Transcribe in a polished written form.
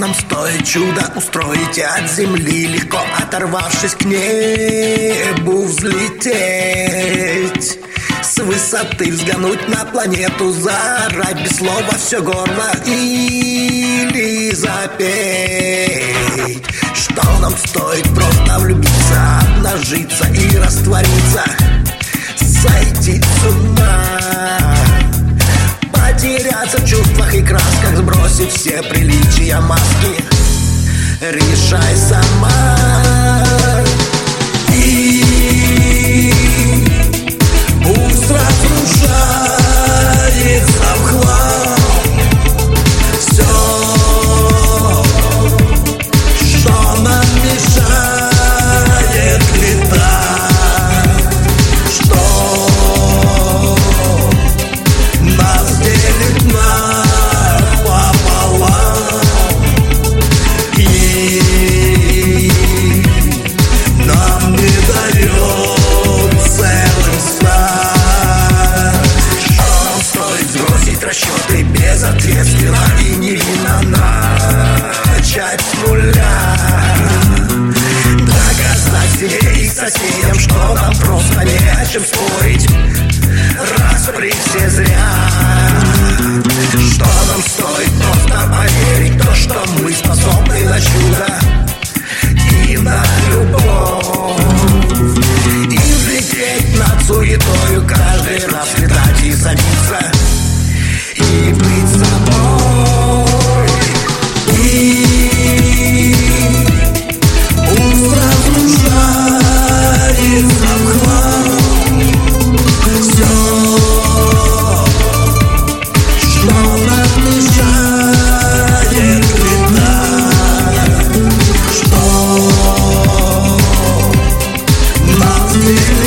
нам стоит чудо устроить, от земли легко оторвавшись к небу взлететь, с высоты взглянуть на планету, заорать без слова все горло или запеть. Что нам стоит просто влюбиться, обнажиться и раствориться, сойти с ума, потеряться в чувствах и красках, сбросив все приличия, маски. Решай сама. И пусть разрушается в хлам все, что нам мешает летать, что нас делит напополам, и нам не дает целым стать. Что нам стоит сбросить расчеты безответственно и невинно начать с нуля, доказать себе и соседям, что нам просто не о чем спорить, распри все зря. Что нам стоит просто поверить в то, что мы способны на чудо и на любовь, и взлететь над суетою, каждый раз летать и садиться, и быть собой. И пусть разрушается в хлам все, что нам мешает летать, что нас делает